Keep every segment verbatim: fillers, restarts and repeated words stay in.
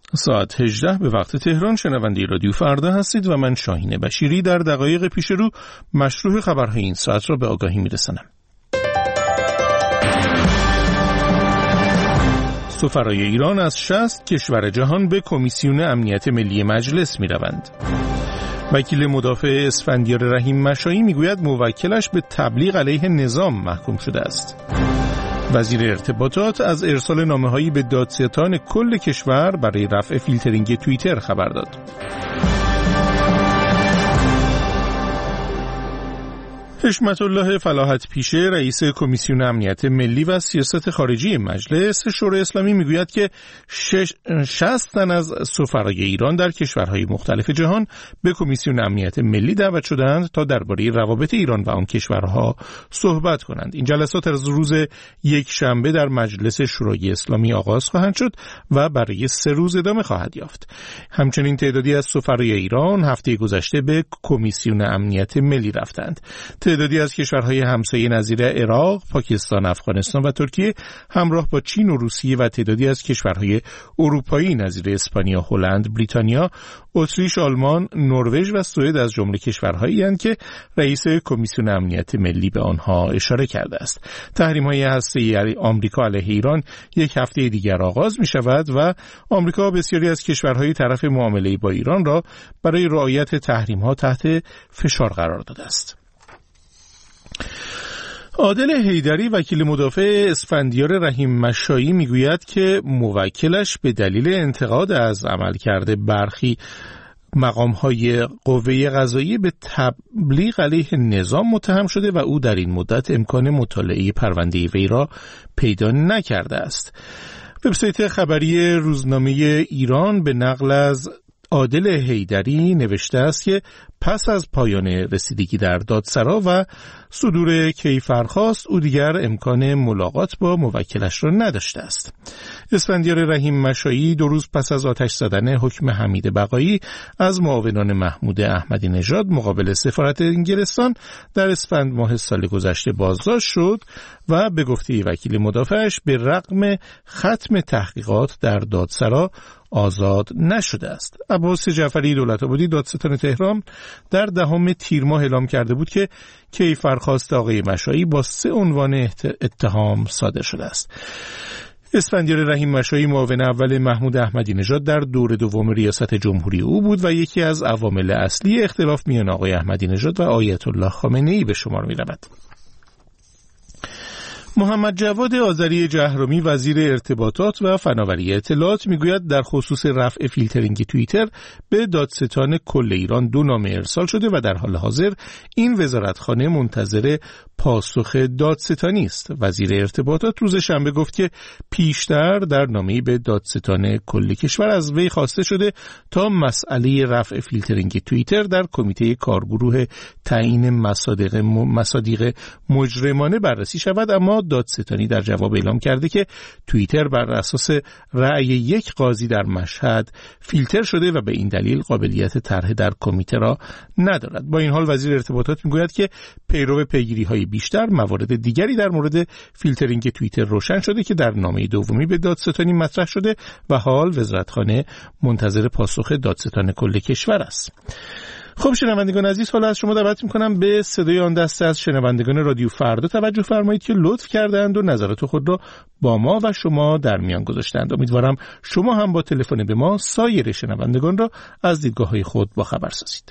ساعت هجده به وقت تهران. شنونده رادیو فردا هستید و من شاهین بشیری در دقایق پیش رو مشروع خبرهای این ساعت را به آگاهی میرسانم. سفرای ایران از شصت کشور جهان به کمیسیون امنیت ملی مجلس میروند. وکیل مدافع اسفندیار رحیم مشایی میگوید موکلش به تبلیغ علیه نظام محکوم شده است. وزیر ارتباطات از ارسال نامه‌هایی به دادستان کل کشور برای رفع فیلترینگ توییتر خبر داد. حشمت الله فلاحت پیشه رئیس کمیسیون امنیت ملی و سیاست خارجی مجلس شورای اسلامی میگوید که شصت تن از سفرای ایران در کشورهای مختلف جهان به کمیسیون امنیت ملی دعوت شدند تا درباره روابط ایران و آن کشورها صحبت کنند. این جلسات از روز یک شنبه در مجلس شورای اسلامی آغاز خواهند شد و برای سه روز ادامه خواهد یافت. همچنین تعدادی از سفرای ایران هفته گذشته به کمیسیون امنیت ملی رفتند. تعدادی از کشورهای همسایه نظیر عراق، پاکستان، افغانستان و ترکیه همراه با چین و روسیه و تعدادی از کشورهای اروپایی نظیر اسپانیا، هلند، بریتانیا، اتریش، آلمان، نروژ و سوئد از جمله کشورهایی هستند که رئیس کمیسیون امنیت ملی به آنها اشاره کرده است. تحریم‌های هسته‌ای آمریکا علیه ایران یک هفته دیگر آغاز می‌شود و آمریکا بسیاری از کشورهای طرف معامله با ایران را برای رعایت تحریم‌ها تحت فشار قرار داده است. عادل حیدری وکیل مدافع اسفندیار رحیم مشایی میگوید که موکلش به دلیل انتقاد از عملکرد برخی مقام‌های قوه قضاییه به تبلیغ علیه نظام متهم شده و او در این مدت امکان مطالعه پرونده وی را پیدا نکرده است. وبسایت خبری روزنامه ایران به نقل از عادل حیدری نوشته است که پس از پایان رسیدگی در دادسرا و صدور کیفرخواست او دیگر امکان ملاقات با موکلش را نداشته است. اسفندیار رحیم مشایی دو روز پس از آتش زدن حکم حمید بقایی از معاونان محمود احمدی نژاد مقابل سفارت انگلستان در اسفند ماه سال گذشته بازداشت شد و به گفته وکیل مدافعش به رغم ختم تحقیقات در دادسرا آزاد نشده است. عباس جعفری دولت‌آبادی دادستان تهران در دهم تیر ماه اعلام کرده بود که کیفرخواست آقای مشایی با سه عنوان اتهام صادر شده است. اسفندیار رحیم مشایی معاون اول محمود احمدی نژاد در دور دوم ریاست جمهوری او بود و یکی از عوامل اصلی اختلاف میان آقای احمدی نژاد و آیت الله خامنه‌ای به شمار می‌رود. محمد جواد آذری جهرمی وزیر ارتباطات و فناوری اطلاعات میگوید در خصوص رفع فیلترینگ توییتر به دادستان کل ایران دو نامه ارسال شده و در حال حاضر این وزارتخانه منتظر پاسخ دادستانی است. وزیر ارتباطات روز شنبه گفت که پیشتر در نامه‌ای به دادستان کل کشور از وی خواسته شده تا مسئله رفع فیلترینگ توییتر در کمیته کارگروه تعیین مصادیق مصادیق مجرمانه بررسی شود، اما دادستانی در جواب اعلام کرده که توییتر بر اساس رأی یک قاضی در مشهد فیلتر شده و به این دلیل قابلیت طرح در کمیته را ندارد. با این حال وزیر ارتباطات میگوید که پیرو پیگیری‌های بیشتر موارد دیگری در مورد فیلترینگ توییتر روشن شده که در نامه دومی به دادستانی مطرح شده و حال وزارتخانه منتظر پاسخ دادستان کل کشور است. خب شنوندگان عزیز، حالا از شما دعوت میکنم به صدای آن دسته از شنوندگان رادیو فردا توجه فرمایید که لطف کردند و نظرات خود را با ما و شما در میان گذاشتند. امیدوارم شما هم با تلفن به ما سایر شنوندگان را از دیدگاه‌های خود با خبر سازید.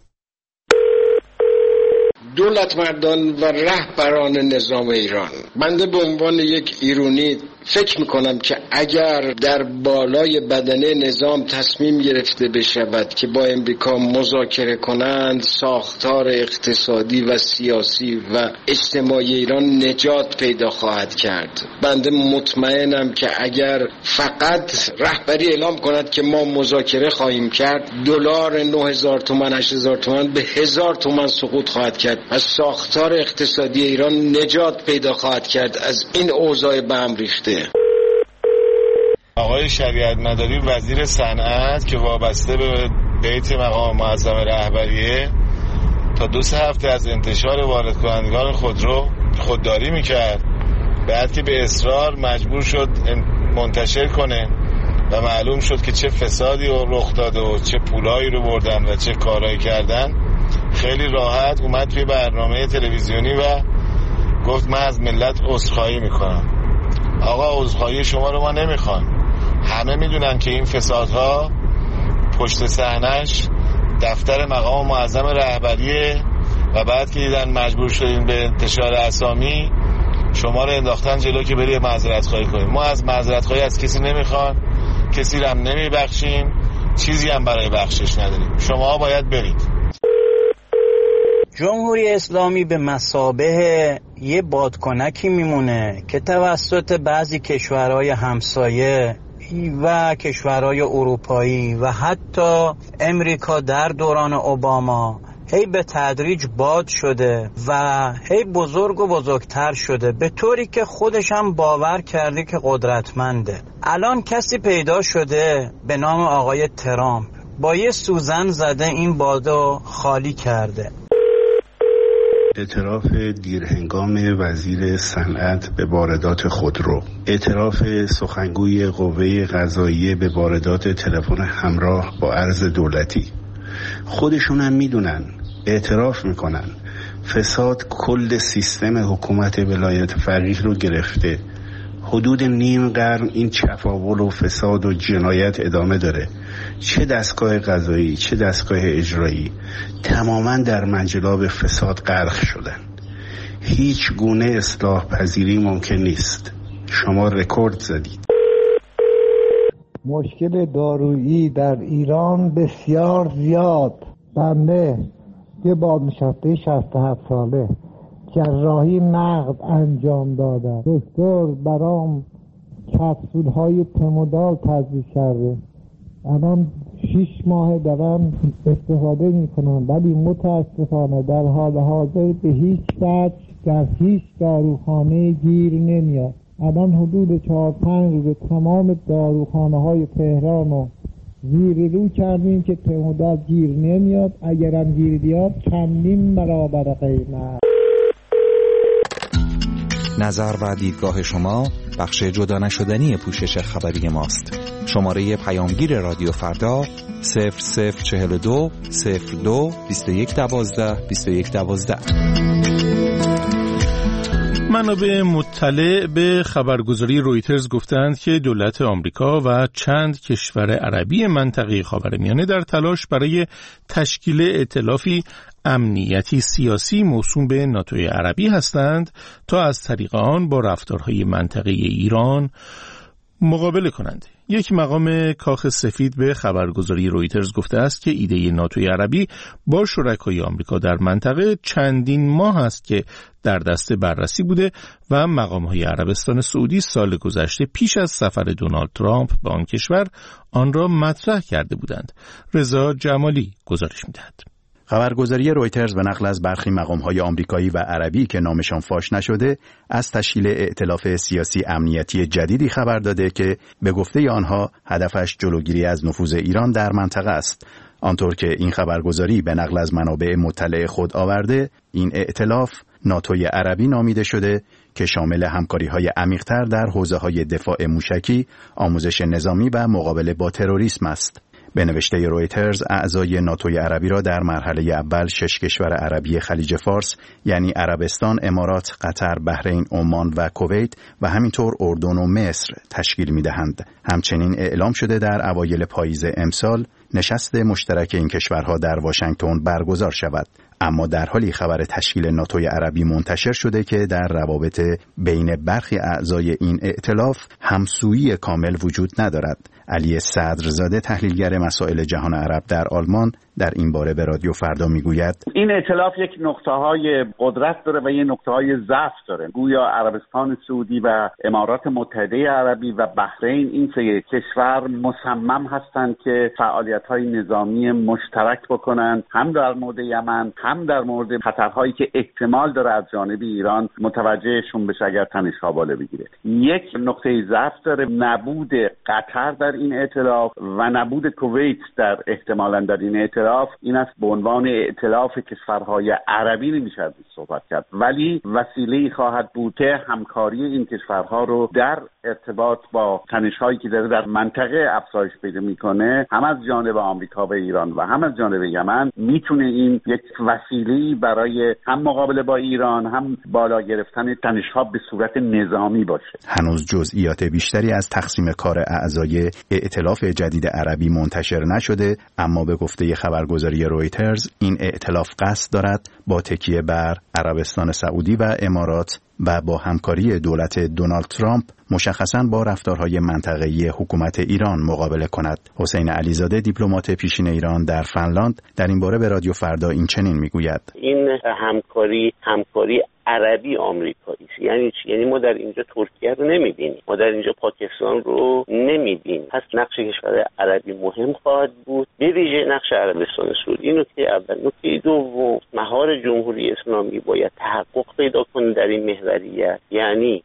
دولت مردان و رهبران نظام ایران، بنده به عنوان یک ایرانی فکر میکنم که اگر در بالای بدنه نظام تصمیم گرفته بشود که با امریکا مذاکره کنند، ساختار اقتصادی و سیاسی و اجتماعی ایران نجات پیدا خواهد کرد. بنده مطمئنم که اگر فقط رهبری اعلام کند که ما مذاکره خواهیم کرد، دلار نه هزار تومان هشت هزار تومان به هزار تومان سقوط خواهد کرد. از ساختار اقتصادی ایران نجات پیدا خواهد کرد از این اوضاع به هم ریخته. آقای شریعت مداری وزیر صنعت که وابسته به بیت مقام معظم رهبریه تا دو سه هفته از انتشار وارد کنندگان خودرو خودداری میکرد، بعد که به اصرار مجبور شد منتشر کنه و معلوم شد که چه فسادی رو رخ داده و چه پولایی رو بردن و چه کارایی کردن، خیلی راحت اومد توی برنامه تلویزیونی و گفت من از ملت عذرخواهی میکنم. آقا عذرخواهی شما رو ما نمیخوان. همه میدونن که این فسادها پشت صحنه‌اش دفتر مقام معظم رهبریه و بعد که دیدن مجبور شدین به انتشار اسامی شما رو انداختن جلو که بری معذرت خواهی کنیم. ما از معذرت خواهی از کسی نمیخوان، کسی رو هم نمیبخشیم، چیزی هم برای بخشش نداریم. شما باید برید. جمهوری اسلامی به مثابه یه بادکنکی میمونه که توسط بعضی کشورهای همسایه و کشورهای اروپایی و حتی امریکا در دوران اوباما هی به تدریج باد شده و هی بزرگ و بزرگتر شده، به طوری که خودش هم باور کرده که قدرتمنده. الان کسی پیدا شده به نام آقای ترامپ با یه سوزن زده این بادو خالی کرده. اعتراف دیرهنگام وزیر صنعت به واردات خودرو، اعتراف سخنگوی قوه قضاییه به واردات تلفن همراه با ارز دولتی. خودشون هم میدونن، اعتراف میکنن فساد کل سیستم حکومت ولایت فقیه رو گرفته. حدود نیم قرن این چفاول و فساد و جنایت ادامه داره. چه دستگاه قضایی چه دستگاه اجرایی تماما در منجلاب فساد غرق شدن. هیچ گونه اصلاح پذیری ممکن نیست. شما رکورد زدید. مشکل دارویی در ایران بسیار زیاد. بنده یه بازنشسته شصت و هفت ساله جراحی مغز انجام دادم. دکتر برام کپسول های تمودال تجویز کرده. الان شیش ماه دارم استفاده میکنم، ولی متاسفانه در حال حاضر به هیچ وجه در هیچ داروخانه گیر نمیاد. الان حدود چهار پنج روز تمام داروخانه های تهران رو زیر رو کردیم که تمودال گیر نمیاد. اگرم گیر بیاد چندین برابر قیمت. نظر و دیدگاه شما بخش جدا نشدنی پوشش خبری ماست. شماره پیامگیر رادیو فردا صفر صفر چهل و دو صفر دو بیست و یک دوازده بیست و یک دوازده. منابع مطلع به خبرگزاری رویترز گفتند که دولت آمریکا و چند کشور عربی منطقه خاورمیانه در تلاش برای تشکیل ائتلافی امنیتی سیاسی موسوم به ناتوی عربی هستند تا از طریق آن با رفتارهای منطقه ایران مقابله کنند. یک مقام کاخ سفید به خبرگزاری رویترز گفته است که ایده ناتوی عربی با شرکای آمریکا در منطقه چندین ماه است که در دست بررسی بوده و مقام‌های عربستان سعودی سال گذشته پیش از سفر دونالد ترامپ به آن کشور آن را مطرح کرده بودند. رضا جمالی گزارش می‌دهد. خبرگزاری رویترز به نقل از برخی مقام‌های آمریکایی و عربی که نامشان فاش نشده از تشکیل ائتلاف سیاسی امنیتی جدیدی خبر داده که به گفته آنها هدفش جلوگیری از نفوذ ایران در منطقه است. آنطور که این خبرگزاری به نقل از منابع مطلع خود آورده، این ائتلاف ناتوی عربی نامیده شده که شامل همکاری‌های عمیق‌تر در حوزه‌های دفاع موشکی، آموزش نظامی و مقابله با تروریسم است. به نوشته رویترز، اعضای ناتوی عربی را در مرحله اول شش کشور عربی خلیج فارس یعنی عربستان، امارات، قطر، بحرین، عمان و کویت و همینطور اردن و مصر تشکیل می‌دهند. همچنین اعلام شده در اوایل پاییز امسال نشست مشترک این کشورها در واشنگتن برگزار شود. اما در حالی خبر تشکیل ناتوی عربی منتشر شده که در روابط بین برخی اعضای این ائتلاف همسویی کامل وجود ندارد. علی صدرزاده، تحلیلگر مسائل جهان عرب در آلمان، در این باره به رادیو فردا میگوید این ائتلاف یک نقطه‌های قدرت داره و یک نقطه‌های ضعف داره. گویا عربستان سعودی و امارات متحده عربی و بحرین، این سه کشور مصمم هستند که فعالیت‌های نظامی مشترک بکنند، هم در مورد یمن هم در مورد خطرهایی که احتمال داره از جانب ایران متوجهشون بشه اگر تنش ها بالا بگیره. یک نقطه ضعف داره، نبود قطر در این ائتلاف و نبود کویت در احتمالاً در این ائتلاف، این است به عنوان ائتلاف کشورهای عربی نمیشه صحبت کرد، ولی وسیله‌ای خواهد بود که همکاری این کشورها رو در ارتباط با تنش‌هایی که داره در منطقه افزایش پیدا میکنه، هم از جانب آمریکا و ایران و هم از جانب یمن، میتونه این یک وسیله‌ای برای هم مقابله با ایران، هم بالا گرفتن تنش‌ها به صورت نظامی باشه. هنوز جزئیات بیشتری از تقسیم کار اعضای ائتلاف جدید عربی منتشر نشده، اما به گفته خبرگزاری رویترز این ائتلاف قصد دارد با تکیه بر عربستان سعودی و امارات و با همکاری دولت دونالد ترامپ مشخصاً با رفتارهای منطقه‌ای حکومت ایران مقابله کند. حسین علیزاده دیپلمات پیشین ایران در فنلاند در این باره به رادیو فردا این چنین میگوید: این همکاری همکاری عربی آمریکایی است. یعنی چی؟ یعنی ما در اینجا ترکیه رو نمی‌بینیم، ما در اینجا پاکستان رو نمی‌بینیم. پس نقش کشور عربی مهم خواهد بود، به ویژه نقش عربستان سعودی. این نکته اول. نکته دوم، مهار جمهوری اسلامی باید تحقق پیدا کنه در این محوریت، یعنی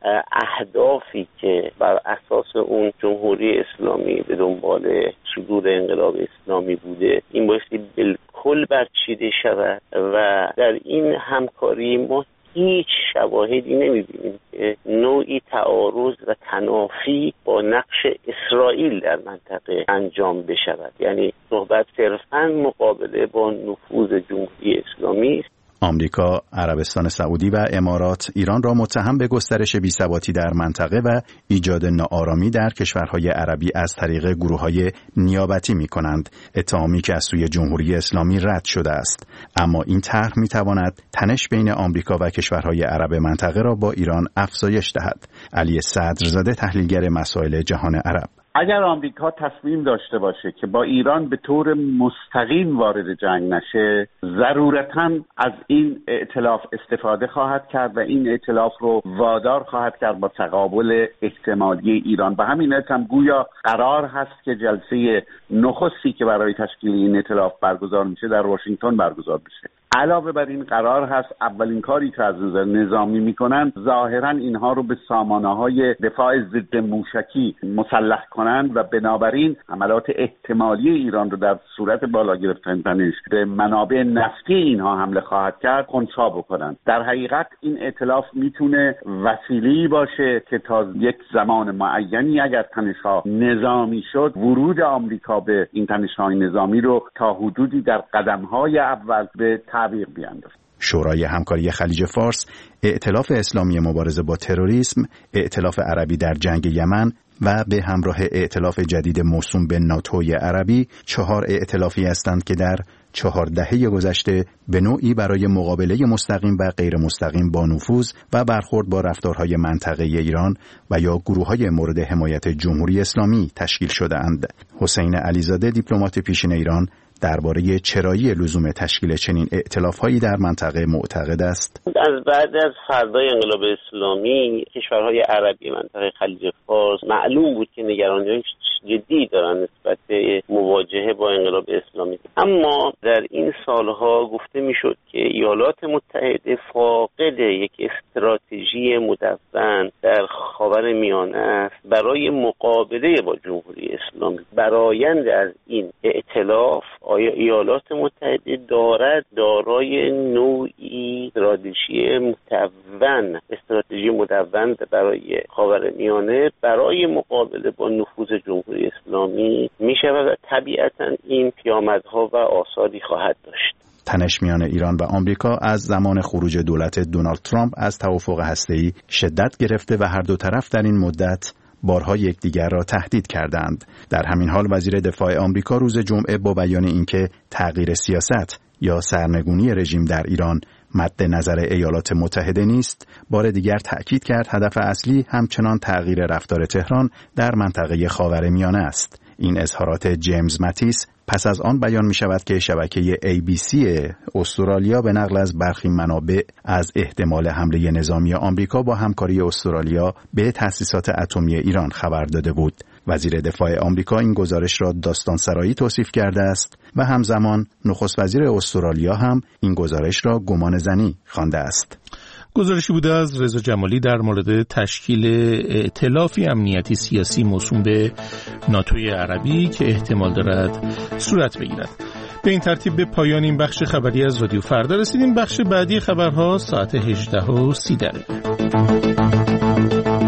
اهدافی که بر اساس اون جمهوری اسلامی به دنبال صدور انقلاب اسلامی بوده، این بایستی بالکل برچیده شود و در این همکاری ما هیچ شواهدی نمی‌بینیم که نوعی تعارض و تنافی با نقش اسرائیل در منطقه انجام بشود. یعنی صحبت صرفاً مقابله با نفوذ جمهوری اسلامی است. آمریکا، عربستان سعودی و امارات ایران را متهم به گسترش بی‌ثباتی در منطقه و ایجاد ناآرامی در کشورهای عربی از طریق گروه‌های نیابتی می‌کنند، اتهامی که از سوی جمهوری اسلامی رد شده است. اما این طرح می‌تواند تنش بین آمریکا و کشورهای عرب منطقه را با ایران افزایش دهد. علی صدرزاده، تحلیلگر مسائل جهان عرب: اگر آمریکا تصمیم داشته باشه که با ایران به طور مستقیم وارد جنگ نشه، ضرورتاً از این ائتلاف استفاده خواهد کرد و این ائتلاف رو وادار خواهد کرد با تقابل احتمالی ایران. به همین علت هم گویا قرار هست که جلسه نخستی که برای تشکیل این ائتلاف برگزار میشه در واشنگتن برگزار بشه. علاوه بر این قرار هست اولین کاری که از نظر نظامی میکنن ظاهرا اینها رو به سامانه‌های دفاع ضد موشکی مسلح کنند و بنابراین عملات احتمالی ایران رو در صورت بالا گرفتن تنش به منابع نفتی اینها حمله خواهد کرد خنثی بکنند. در حقیقت این ائتلاف میتونه وسیله‌ای باشه که تا یک زمان معینی اگر تنش‌ها نظامی شد، ورود آمریکا به این تنش‌های نظامی رو تا حدودی در قدم‌های اول به تعبیر بیاندازد. شورای همکاری خلیج فارس، ائتلاف اسلامی مبارزه با تروریسم، ائتلاف عربی در جنگ یمن و به همراه ائتلاف جدید موسوم به ناتوی عربی چهار ائتلافی هستند که در چهار دهه گذشته به نوعی برای مقابله مستقیم و غیر مستقیم با نفوذ و برخورد با رفتارهای منطقه ایران و یا گروه‌های مورد حمایت جمهوری اسلامی تشکیل شده‌اند. حسین علیزاده، دیپلمات پیشین ایران، درباره چرایی لزوم تشکیل چنین ائتلاف‌هایی در منطقه معتقد است: از بعد از فردای انقلاب اسلامی کشورهای عربی منطقه خلیج فارس معلوم بود که نگرانی‌های جدی دارن نسبت به مواجهه با انقلاب اسلامی، اما در این سالها گفته میشد که ایالات متحده فاقد یک استراتژی مدون در خاورمیانه است برای مقابله با جمهوری اسلامی. برآیند از این ائتلاف آیا ایالات متحده دارد دارای نوعی استراتژی مدون استراتژی مدون برای خاورمیانه برای مقابله با نفوذ جمهوری اسلامی می شود و طبیعتا این پیامدها و آثاری خواهد داشت. تنش میان ایران و آمریکا از زمان خروج دولت دونالد ترامپ از توافق هسته‌ای شدت گرفته و هر دو طرف در این مدت بارها یکدیگر را تهدید کردند. در همین حال وزیر دفاع آمریکا روز جمعه با بیان اینکه تغییر سیاست یا سرنگونی رژیم در ایران مد نظر ایالات متحده نیست، بار دیگر تأکید کرد هدف اصلی همچنان تغییر رفتار تهران در منطقه خاورمیانه است. این اظهارات جیمز ماتیس پس از آن بیان می شود که شبکه ای بی سی استرالیا به نقل از برخی منابع از احتمال حمله نظامی آمریکا با همکاری استرالیا به تأسیسات اتمی ایران خبر داده بود. وزیر دفاع آمریکا این گزارش را داستانسرایی توصیف کرده است و همزمان نخست وزیر استرالیا هم این گزارش را گمان زنی خوانده است. گزارشی بوده از رضا جمالی در مورد تشکیل ائتلافی امنیتی سیاسی موسوم به ناتوی عربی که احتمال دارد صورت بگیرد. به این ترتیب به پایان این بخش خبری از رادیو فردا رسیدیم. بخش بعدی خبرها ساعت هجده و سی دقیقه.